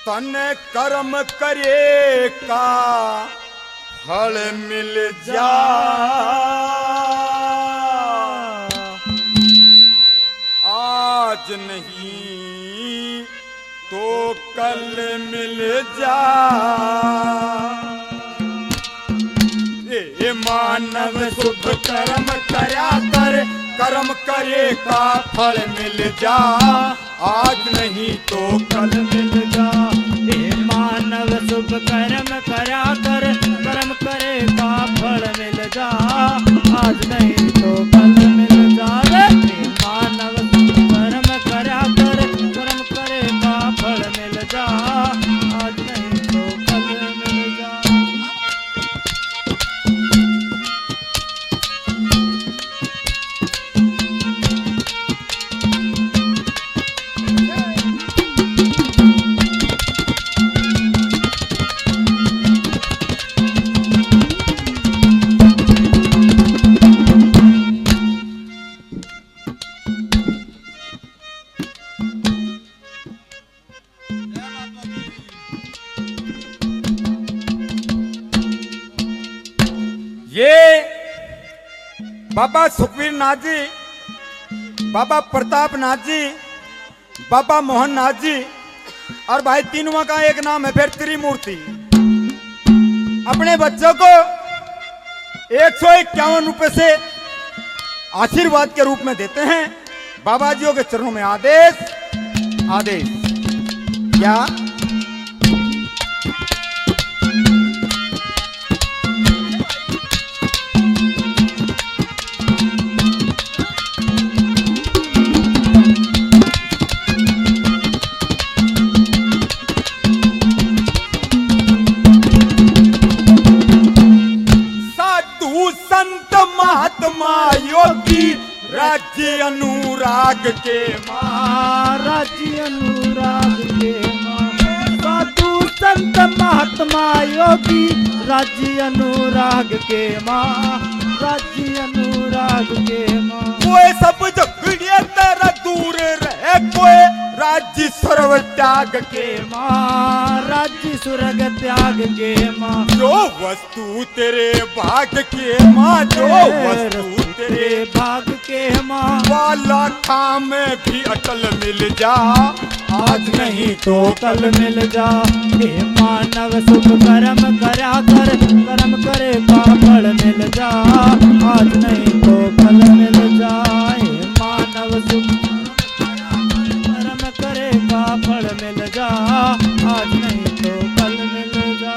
तन कर्म करे का फल मिल जा। आज नहीं तो कल मिल जा। ए मानव शुभ कर्म करया कर, कर्म करे का फल मिल जा। आज नहीं तो कल मिल जा। हे मानव शुभ कर्म करा कर, कर्म करे का फल मिल जा। आज नहीं तो कल मिल जा। हे मानव शुभ कर्म करा कर, कर्म करे का फल मिल जा। आज नहीं तो कल मिल जा। ये बाबा सुखवीर नाथ जी, बाबा प्रताप नाथ जी, बाबा मोहन नाथ जी और भाई तीनों का एक नाम है फिर त्रिमूर्ति। अपने बच्चों को 151 रुपए से आशीर्वाद के रूप में देते हैं। बाबा जियों के चरणों में आदेश आदेश। क्या संत महात्मा योगी राज्य अनुराग के मां, राज्य अनुराग के मां। साधु संत महात्मा योगी राज्य अनुराग के मां, राज्य अनुराग के मां। कोई सब झगड़िए तेरा दूर रहे, कोई राज्य सर्व त्याग के मां, राज्य स्वर्ग त्याग के मां। जो वस्तु तेरे भाग के मां, जो वस्तु तेरे भाग के मां। वाला खाम में भी अटल मिल जा। आज नहीं तो कल मिल जा। हे मानव शुभ कर्म करा कर, कर्म करे का फल मिल जा। आज नहीं तो कल मिल जा। हे मानव शुभ कर्म करे का फल मिल जा। आज नहीं तो कल मिल जा।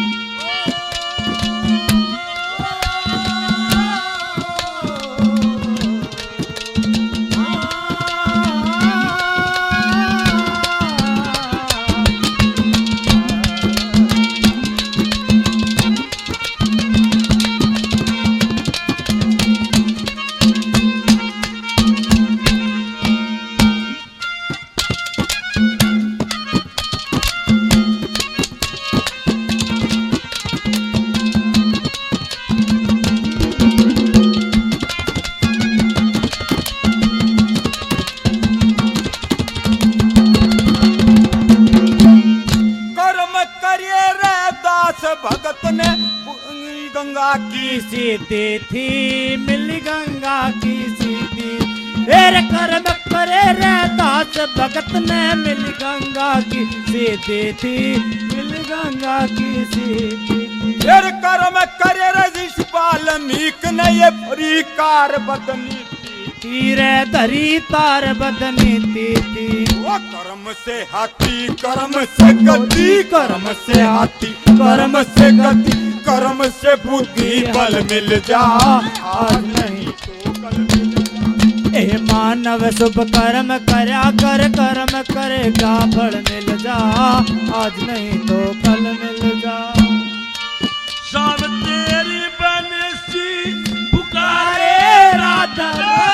भगत ने गंगा की सीधी थी, मिली गंगा की सीधी। तेरे कर्म करे रे दास भगत ने, मिली गंगा की सीधी थी, मिली गंगा की सीधी। तेरे कर्म करे रे ऋषि वाल्मीकि ने, ये भरी कार बदनी तीरे धरी तार बदनी थी। वो कर्म से हाथी, कर्म से गति, कर्म से हाथी, कर्म से गति, कर्म से बुद्धि बल मिल जा। आज नहीं तो कल मिल जा। ए मानव शुभ कर्म करया कर, कर्म करेगा फल मिल जा। आज नहीं तो कल मिल जा। शाम तेरी बनसी पुकारे राधा,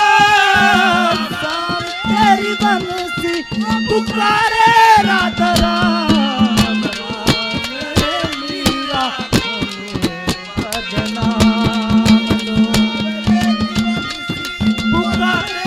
शाम तेरी बनसी पुकारे राधा राम। मीरा भजना पुकारे।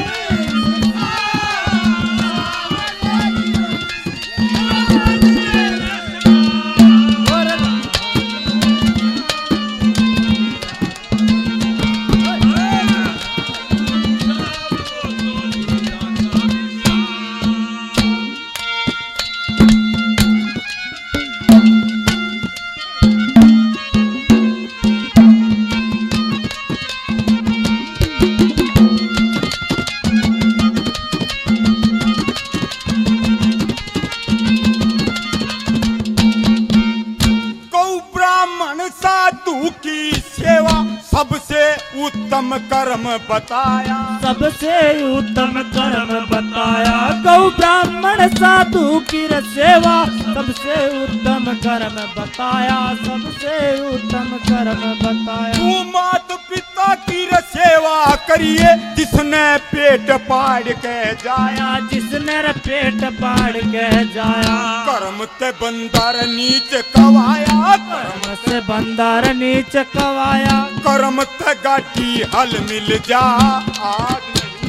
उत्तम कर्म बताया, सबसे उत्तम कर्म बताया। गौ ब्राह्मण साधु की सेवा, सबसे उत्तम कर्म बताया, सबसे उत्तम कर्म बताया। तू मात पिता की सेवा करिए, जिसने पेट पाड़ के जाया, जिसने पेट पाड़ के जाया। कर्म ते बंदर नीच कवाया, कर्म से बंदर नीच कवाया। कर्म ते गाठी हल मिल जा, आग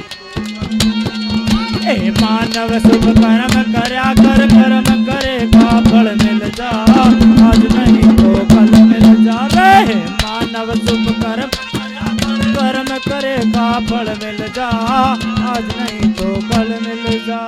ए मानव शुभ कर्म करया कर, कर्म करेगा फल मिल जा, आज नहीं तो कल मिल जा। रे मानव शुभ कर्म करया कर, कर्म करेगा फल मिल जा, आज नहीं तो कल मिल जा।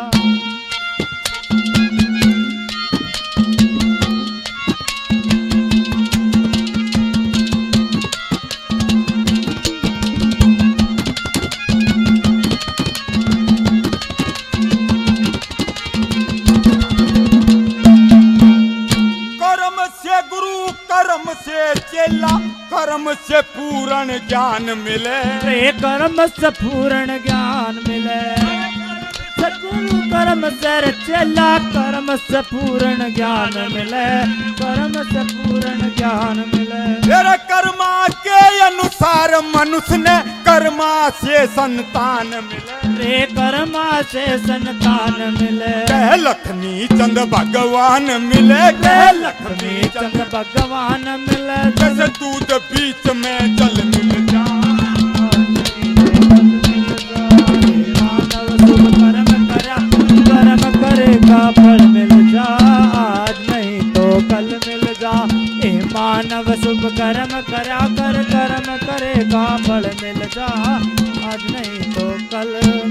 कर्म से चेला, कर्म से पूर्ण ज्ञान मिले। रे कर्म से पूर्ण ज्ञान मिले। सतगुरु कर्म से चेला, कर्म से पूर्ण ज्ञान मिले, कर्म से पूर्ण ज्ञान मिले। तेरे कर्मा के अनुसार मनुष्य ने कर्मा से संतान मिले। रे कर्मा से संतान मिले। कह लखनी चंद भगवान मिले, कह लखनी चंद भगवान मिले। जैसे दूध बीच में जल मिल जा। मानव शुभ कर्म करा, कर्म करेगा फल मिल जा, आज नहीं तो कल मिल जा। ए मानव शुभ कर्म करा कर, कर्म करेगा फल मिल जा, आज नहीं तो कल